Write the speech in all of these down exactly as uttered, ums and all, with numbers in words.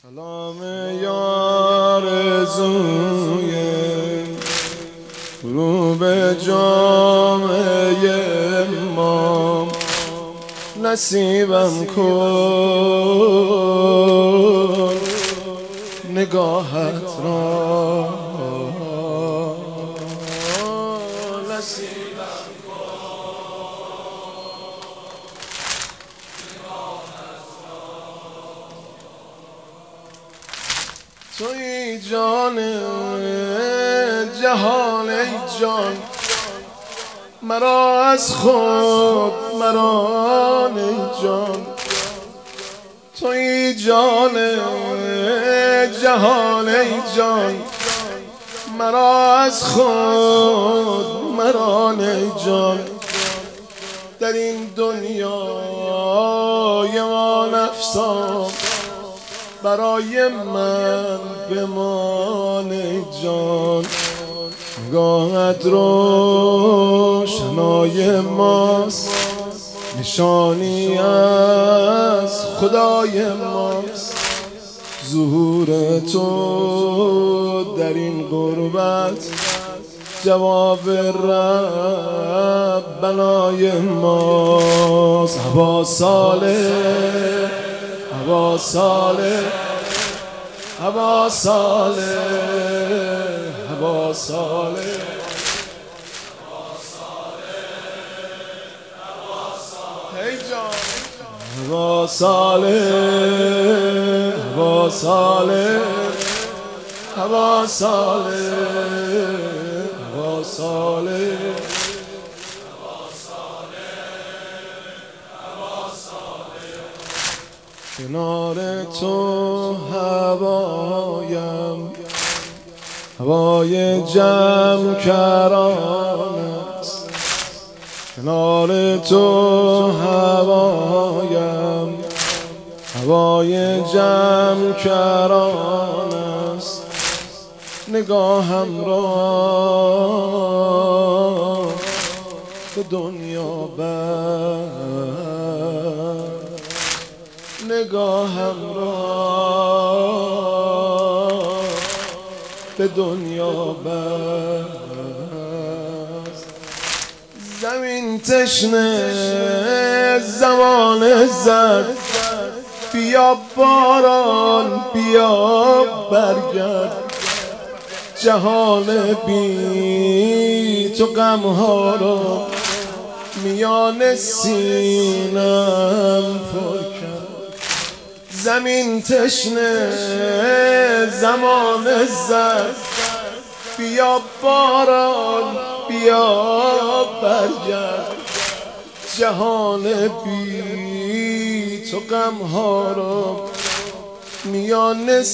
سلام یار زوی غروب جامعه ما، نصیبم کن نگاهت را، نصیبم توی جان جهان ای جان، مرا از خود مران ای جان. توی جان جهان ای جان، مرا از خود مران ای جان. در این دنیای ما نفسام برای من بمان ای جان. نگاهت روشنای ماست، نشانی از خدای ماست. ظهور تو در این غربت جواب ربنای ماست. هوا صالح هوا صالح هوا صالح هوا صالح ای جان. هوا صالح هوا صالح هوا صالح هوا صالح کنار تو هوایم هوای جمع کران است. کنار تو هوایم هوای جمع کران است. نگاهم را به دنیا بر، نگاهم را به دنیا بست. زمین تشنه زمان زد، بیا باران بیا برگرد. جهان بی تو غمها را میان سینم پر کرد. زمین تشنه زمان زد، بیا باران بیا برگرد. جهان بی تو غمها را میان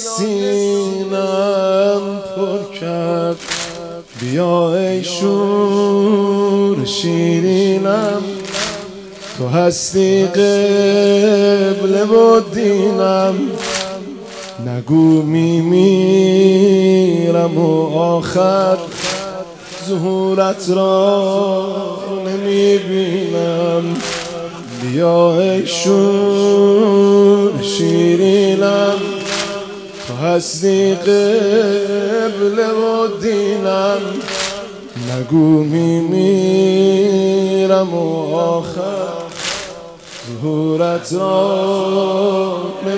سینم پر کرد. بیا ای شور شیرینم، تو هستی قبله و دینم. نگو میمیرم و آخر ظهورت را نمیبینم. بیا ای شور شیرینم، تو هستی قبله و دینم. نگو میمیرم و آخر ظهورت را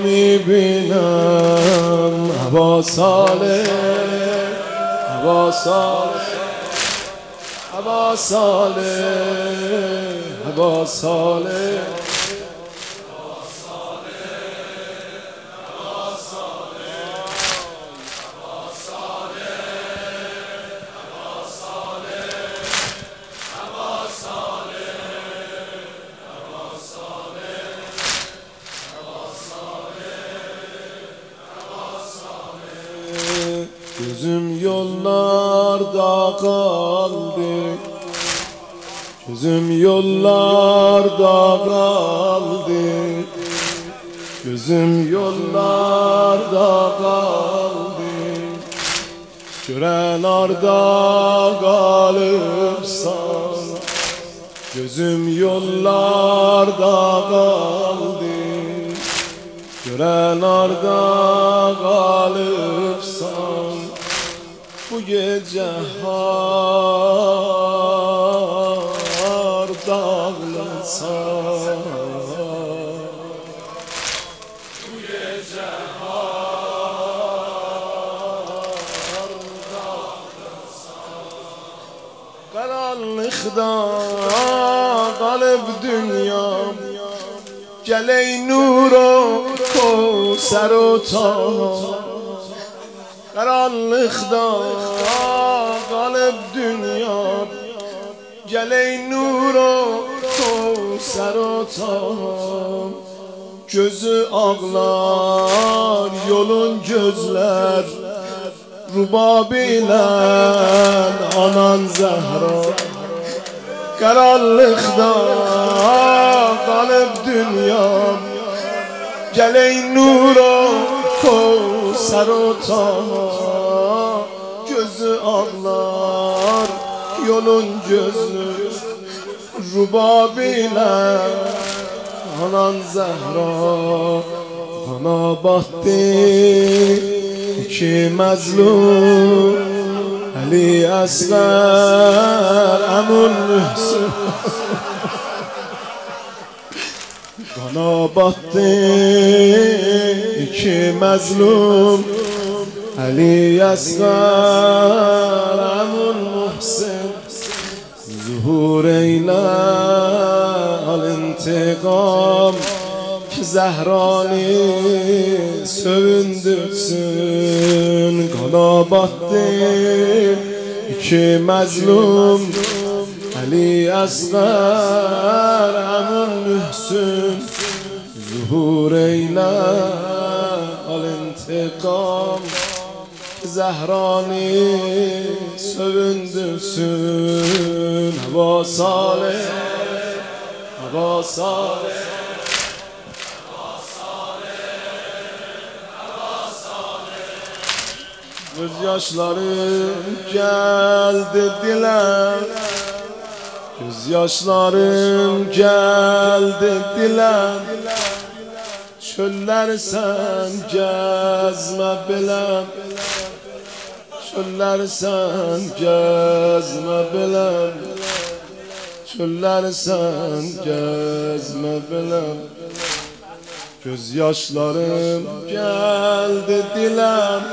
نمیبینم. هوا صالح هوا صالح هوا صالح هوا صالح Gözüm yollarda kaldı, gözüm yollarda kaldı. Gözüm yollarda kaldı, gören arda kalıpsan. Gözüm yollarda kaldı, gören arda غالب سان بوی جهار داغل سان بوی جهار داغل سان قرار خدا قلب دنیا جلی نور و کوثر و طه قرار خدا قلب دنیا جلی نور و کوثر و طه gözü ağlar yolun gözler rubab ile anan Zehra karanlıkta kalıp dünyam geley nura kovsar o taha gözü ağlar yolun gözü rubab ile anan Zehra bana baktı ki mazlum Ali Asgar Amun Mühsin bana baktı ki mazlum Ali Asgar Amun Mühsin zuhur eyle al intikam ki Zehra'ni sövündürsün kana battı iki mazlum Ali Asgar Amun Mühsin zuhur eyle al intikam ki Zehra'ni sövündürsün hava salih hava salih gözyaşlarım geldi dile gözyaşlarım geldi dile çöller sen gezme bilem çöller sen gezme bilem çöller sen gezme bilem gözyaşlarım geldi dilem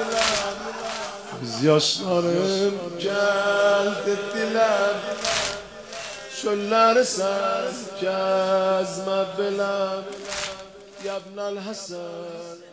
gözyaşlarım geldi dilem çöller sen gezme bilem ya ibnel Hasan